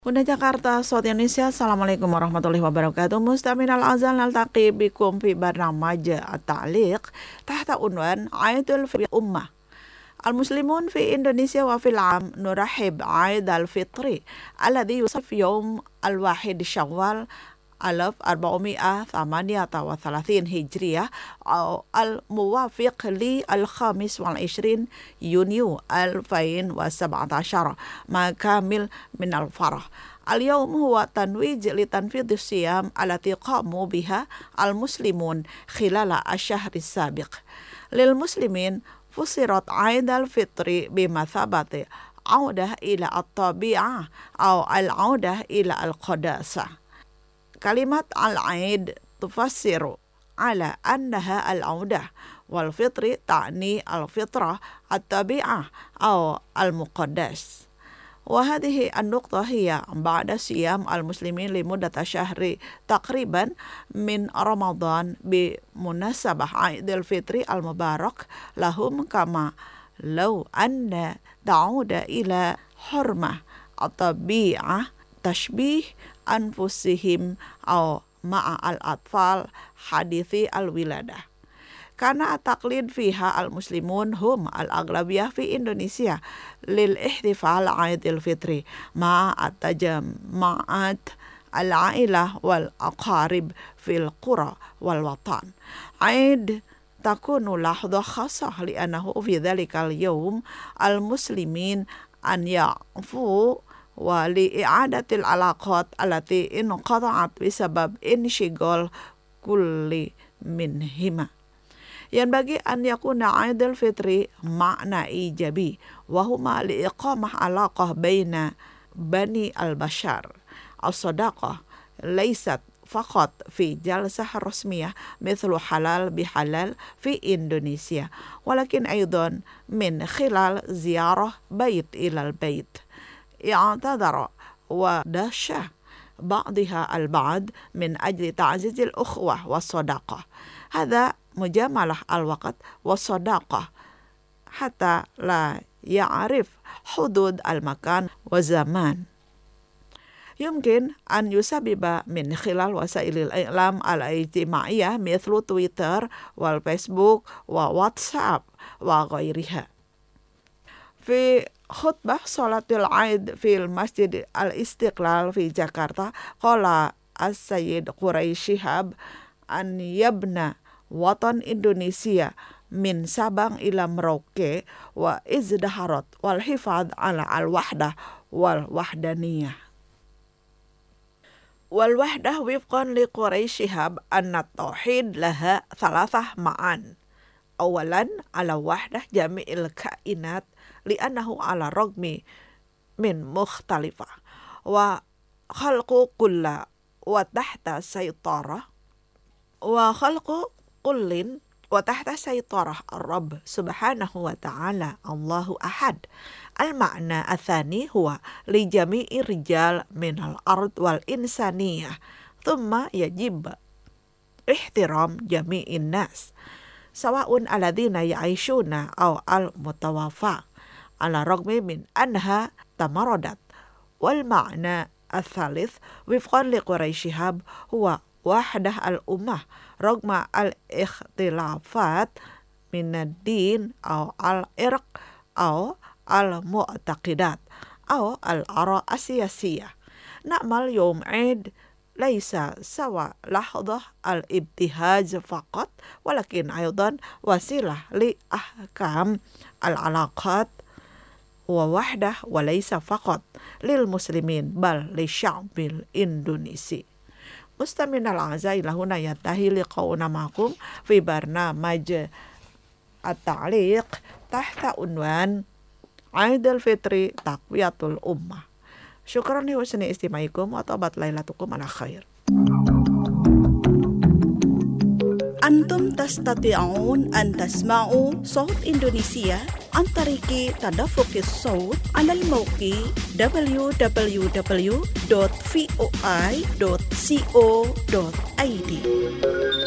Bunda Jakarta, South Indonesia. Assalamualaikum warahmatullahi wabarakatuh. Mustami'in al-azal naltaqi bikum fi barnamaj at-ta'liq tahta unwan Aidul Fitri Ummah. Al-Muslimun fi Indonesia wa fil 'am nurahib Aid al-Fitri alladhi yusaf yawm al-wahid Syawal 1438 Hijriyah al-muwafiq li al-khamis wal 20 Yunyo 2017 makamil min al-farah. Al-yawm huwa tanwij li tanfidh as-siyam allati qamu biha al-muslimun khilala ash-shahr as-sabiq. Lil muslimin fusirat Aid al-Fitri bimathabati audah ila at-tabi'ah aw al-audah ila al-qadasah. Kalimat al-Aid tufassiru ala annaha al-audah wal fitri ta'ni al-fitrah at-tabi'ah aw al-muqaddas. Wa hadhihi an-nuqtah hiya ba'da siyam al-muslimin li muddat syahri taqriban min Ramadan bi munasabah Aidil Fitri al-mubarak lahum kama law anna ta'uda ila hurmah at-tabi'ah tashbih anfusihim aw ma'a al-atfal hadithi al-wiladah. Karena taqlid fiha al-muslimun hum al-aghlabiyah fi Indonesia lil ihtifal Aidil Fitri ma'a at-tajammu'at al-ailah wal aqarib fil qura wal watan. Aid takunu lahdha khassah li'annahu fi dhalikal yawm al-muslimin an ya'fu wa li'i'adatil alaqat allati inqata'at bisabab inshighal kulli minhima. Yanbaghi an yakuna Aidul Fitri makna ijabi wa huma liiqamah alaqah baina bani al-bashar. As-sadaqah laysat faqat fi jalsah rasmiyah mithlu halal bihalal fi Indonesia walakin aidan min khilal ziyarah bait ilal bait. اعتذر ودش بعضها البعض من أجل تعزيز الأخوة والصداقة. هذا مجاملة الوقت والصداقة حتى لا يعرف حدود المكان والزمان. يمكن أن يسبب من خلال وسائل الإعلام الاجتماعية مثل تويتر والفيسبوك وواتساب وغيرها. في khutbah salatul Aid fil Masjid Al-Istiqlal fi Jakarta qala as-Sayyid Quraisy Shihab an yabna watan Indonesia min Sabang ila Merauke wa izdaharat wal hifadz ala al-wahdah wal wahdaniyah. Wal wahdah wifqan li Quraisy Shihab anna tauhid laha thalathah ma'an. Awalan ala wahdah jami'il kainat li'annahu ala ragmi min mukhtalifah wa khalqu kulla wa tahta saytarah wa khalqu kullin wa tahta saytarah ar-rabb subhanahu wa ta'ala Allahu ahad. Al-ma'na athani huwa li jami'i rijal min al-ard wal insaniyah thumma yajib ihtiram jami'in nas sawa'un alladhina ya'ishuna aw al-mutawaffa ala ragmi min anha tamaradat. Wal ma'na al-thalith wifqan li Quraisy Shihab huwa wahdah al-ummah ragma al-ikhtilafat min ad-din aw al-irq aw al-mu'taqidat aw al-ara asiyasiyah. Na'mal yawm Aid laisa sawa lahdah al-ibtihaj faqat walakin aydan wasilah li ahkam al-alaqat wa wahdah wa laysa faqat lil muslimin bal li sya'bil Indonesi. Mustami'in al-a'zai lahuna yantahi liqauna ma'akum fi barnamaj at-ta'liq tahta unwan Aidul Fitri taqwiyatul ummah. Syukran li husni istimaikum wa tabat lailatukum ala khair. Antum tastati'un an tasma'u Saut Indonesia an tariki tadaffuqis saut ala al-mawqi www.voi.co.id.